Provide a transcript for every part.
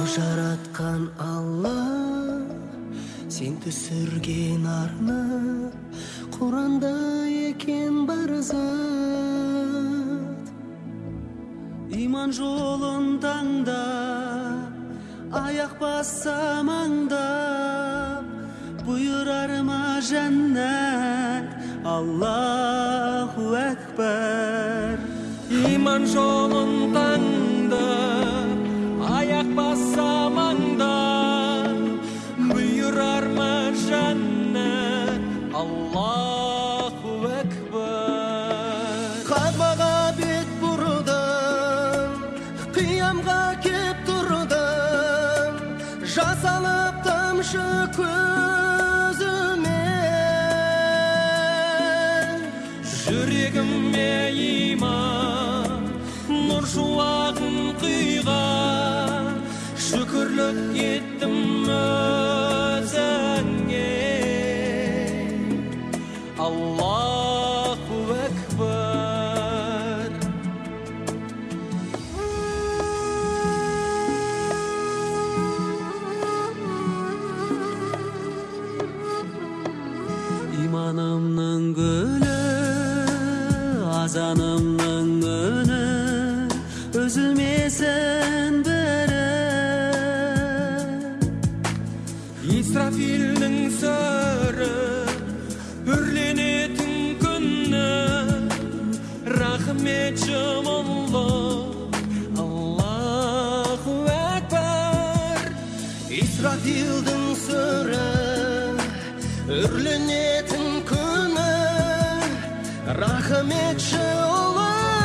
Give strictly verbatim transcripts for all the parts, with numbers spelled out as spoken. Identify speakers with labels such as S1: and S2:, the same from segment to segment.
S1: жараткан Алла, сен түсірген арна, Құранда екен бар зат. Иман жолын таңда, аяқ бассам аңдап, бұйырар ма жәннат, Аллаху әкбар.
S2: Иман жолын таңда, аяқ бассам аңдап, бұйырар ма жәннат, Аллаху әкбар.
S1: Қазбаға бет бұрдым, қиямға кеп тұрдым, жас алып тамшы көзіме.
S2: Жүрегіме иман, нұр шуағын құйған, шүкірлік еттім өзіңе. Аллаху әкбар.
S1: Иманымның гүлі, азанымның үні, үзілмесін бірі.
S2: Исрафилдің сөрі, үрленетін күні, рахметші мұллы, Аллаху әкбар.
S1: Исрафилдің сөрі, үрленетін күні, рахметші ұлы,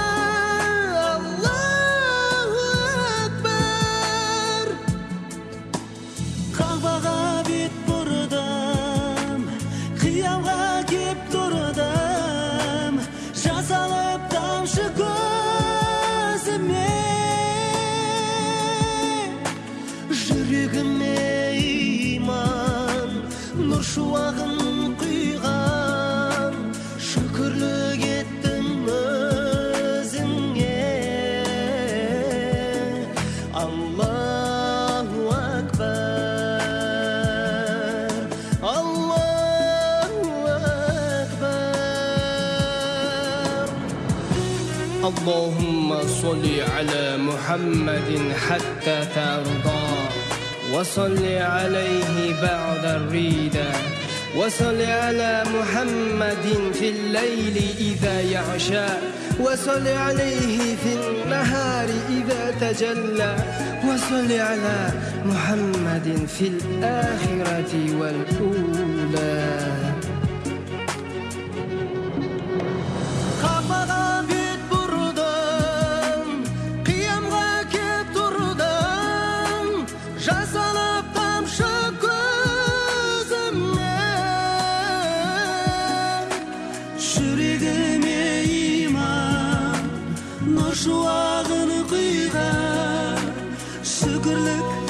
S1: Аллаху әкбар. Қағбаға бет бұрдым, қиямға кеп тұрдым, жас алып тамшы көзіме. Жүрегіме иман, нұр шуағын құйған, шүкірлік еттім өзіңе. Аллаху әкбар, Аллаху әкбар.
S3: اللهم صل على محمد حتى ترضى وصل عليه بعد الرضا وصل على محمد في الليل إذا يغشى وصل عليه في النهار إذا تجلى وصل على محمد في الآخرة والأولى.
S1: Қағбаға бет бұрдым, қиямға кеп тұрдым, жас алып тамшы көзіме. Жүрегіме иман, нұр шуағын құйған, шүкірлік